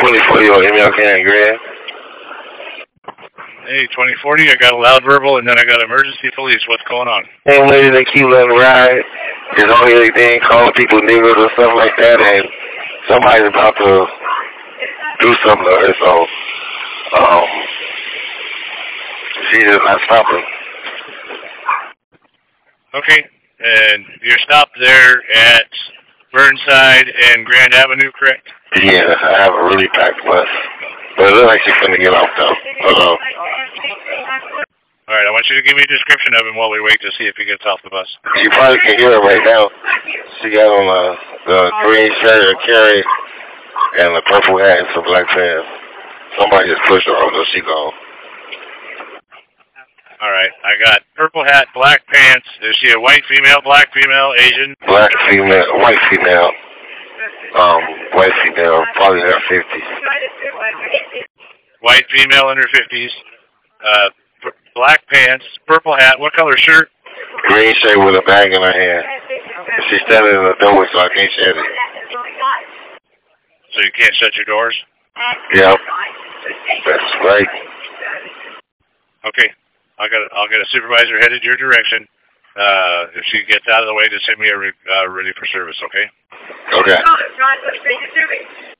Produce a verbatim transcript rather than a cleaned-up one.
twenty forty on M L K and Grand. Hey, twenty forty, I got a loud verbal, and then I got emergency police. What's going on? Same lady that keep letting ride is on here again, calling people niggas or stuff like that, and somebody's about to do something to her, so um, she just not stopping. Okay, and you're stopped there at Burnside and Grand Avenue, correct? Yeah, I have a really packed bus. But it looks like she's going to get off, though. Uh-oh. All right, I want you to give me a description of him while we wait to see if he gets off the bus. You probably can hear her right now. She got on a, the green shirt, a carry, and a purple hat and some black pants. Somebody just pushed her over, she gone. All right, I got purple hat, black pants. Is she a white female, black female, Asian? Black female, white female. Um, white female, probably in her fifties. White female in her fifties. Uh, p- black pants, purple hat. What color shirt? Green shirt with a bag in her hand. She's standing in the doorway, so I can't shut it. So you can't shut your doors? Yep. That's right. Okay. I'll get, I'll get a supervisor headed your direction. Uh, if she gets out of the way, just send me a re, uh, ready for service, okay? Okay.